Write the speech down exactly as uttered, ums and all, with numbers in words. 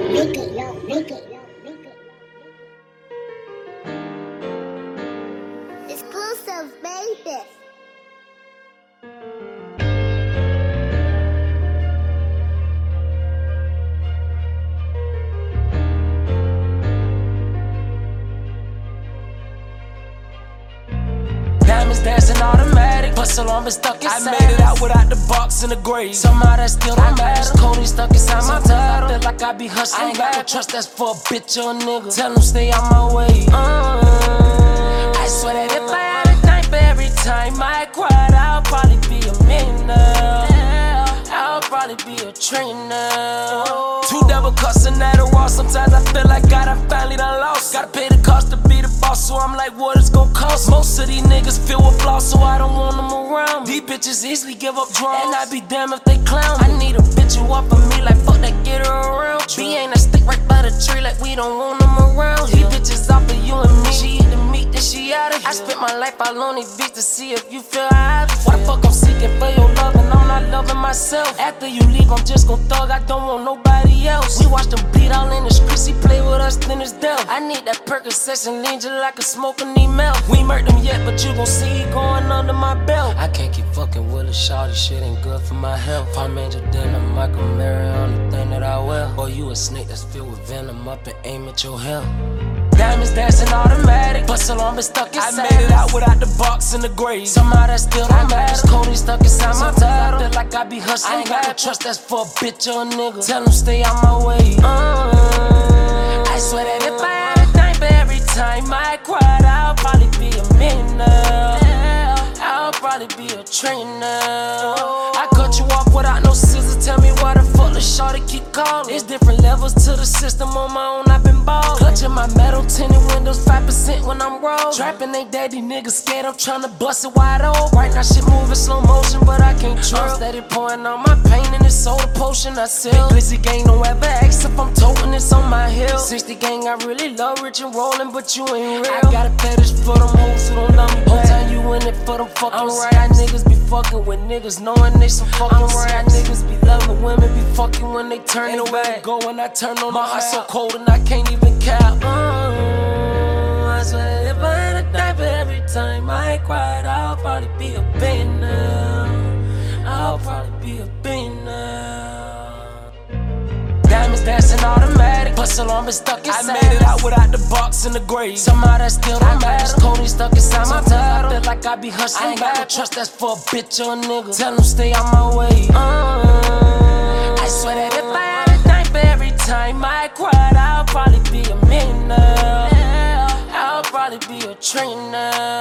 Make it, yo, make it, yo, make it. Exclusive, baby. Diamonds dancing automatic, bustle on been stuck inside. I made it out without the box in the grave. Somehow that still don't matter. Cody stuck inside my title. I feel like I be hustling. I ain't got no trust that's for a bitch or a nigga. Tell them stay out my way. Uh, I swear that if I had a knife every time I cried, I'll probably be a millionaire. I'll probably be a trainer. Two double cussing at a wall. Sometimes I feel like God, I finally done lost. Gotta pay the cost to be the boss, so I'm like, what it's gon' cost? Most of these niggas feel with flaws, so I don't want them around. These bitches easily give up drums, and I be damned if they clown. I need a bitch who up for me like fuck that, get her around. B ain't a stick right by the tree like we don't want them around. These bitches off of you and me. She eat the meat, then she out of here. I spent my life all on these beats to see if you feel how I feel. Why the fuck I'm seeking for your love and I'm not loving myself? After you leave, I'm just gon' thug, I don't want nobody else. We watch them bleed all in the streets, he play with us, then it's death. I need that Percocet and lean just like a smoking need melt. We ain't murked them yet, but you gon' see it going under my belt. I can't keep fucking with a shawty, shit ain't good for my health. Palm Angel denim, Michael Mary on the thing that I wear. Boy, you a snake that's filled with venom, up and aim at your hell. Diamonds dancing automatic, bustle on been stuck inside. I made it out without the box in the grave. Somehow that still don't matter. Cody stuck inside my title. I feel like I be hustling. I ain't got no trust that's for a bitch or a nigga. Tell them stay out my way. Uh, I swear that if I had a knife every time I cried, I'll probably be a millionaire. I'll probably be a trainer. I cut you off without no scissors. Tell me why the fuck the shorty keep calling. It's different levels to the system. On my own, I've been ballin'. Clutching my metal tinted windows, five percent when I'm rollin'. Trapping they daddy niggas scared. I'm tryna bust it wide open. Right now shit moving slow motion, but I can't trip. I'm steady pouring on my pain and it's soda potion I sell. Big glizzy gang, don't ever ask if I'm toting this on my hill. sixty gang, I really love rich and rollin', but you ain't real. I got a fetish for them hoes who don't love me back. Whole time you in it for them fucking I'm right. I niggas be fucking with niggas knowing they some fucking I'm right. I niggas be loving women, be fucking when they turn it away. Go when I turn on my heart so cold and I can't even cap. Uh, I swear if I had a knife every time I cried, I'll probably be a billionaire. I'll probably be a billionaire. Diamonds dancing automatic, bustle on been stuck inside. I made it out without the box in the grave. Somehow that still don't matter. Cody stuck inside my title. I feel like I be hustling. I ain't got no trust that's for a bitch or a nigga. Tell them stay out my way. Uh, I swear that if I had a knife every time I cried, I'll probably be a millionaire. I'll probably be a trainer.